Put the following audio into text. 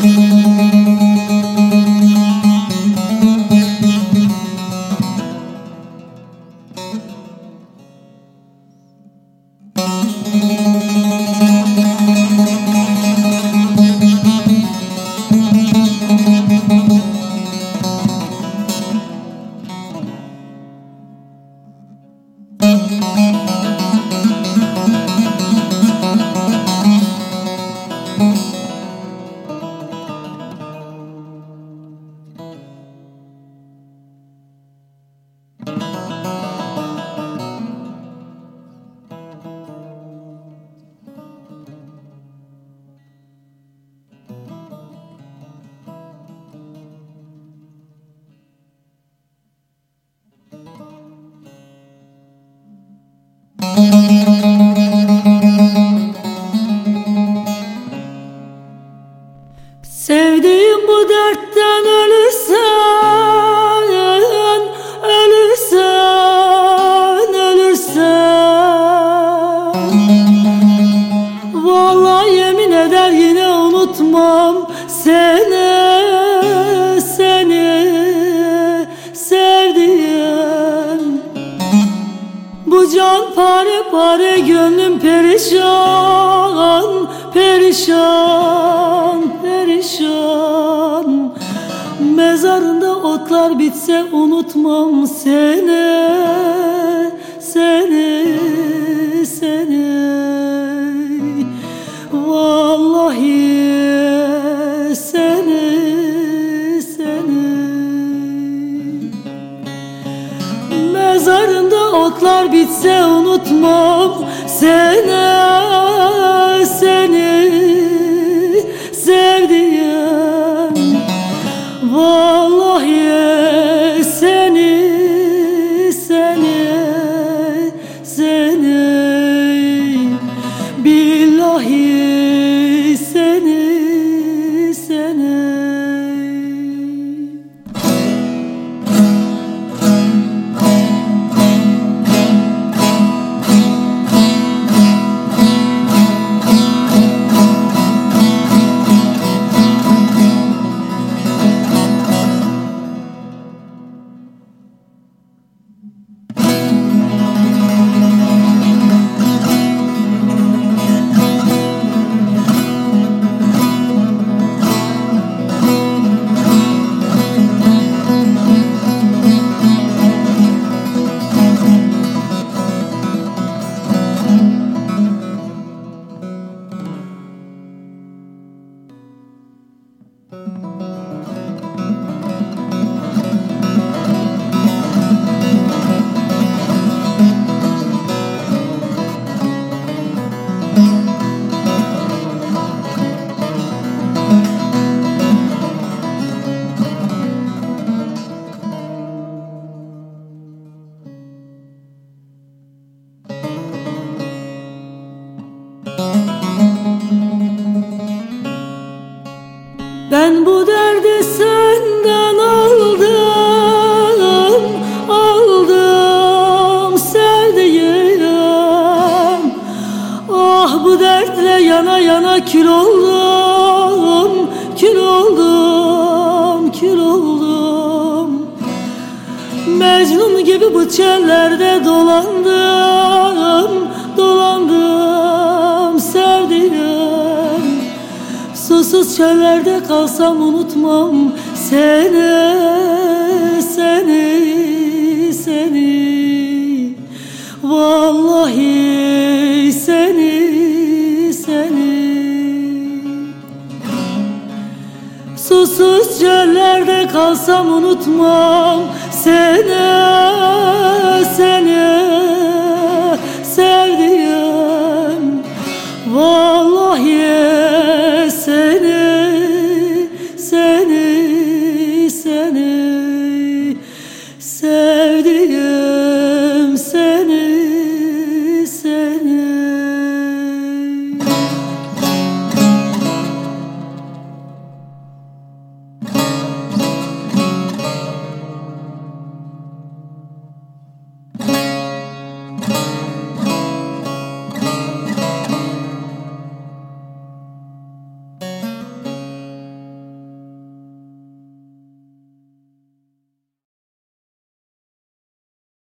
Sevdiğim bu dertten ölürsen, ölürsen, ölürsen, vallahi yemin eder yine unutmam seni, seni sevdiğim. Bu can pare pare, gönlüm perişan, perişan, perişan. Mezarında otlar bitse unutmam seni, seni, seni. Vallahi seni, seni. Mezarında otlar bitse unutmam seni, seni sevdiğim. Vallahi seni, seni, seni. Billahi seni, seni. Ben bu derdi senden aldım, aldım sevdiğim. Ah bu dertle yana yana kül oldum, kül oldum, kül oldum. Mecnun gibi bu çöllerde dolandım, dolandım sevdiğim. Susuz çöllerde kalsam unutmam seni, seni, seni. Vallahi seni, seni. Susuz çöllerde kalsam unutmam seni, seni.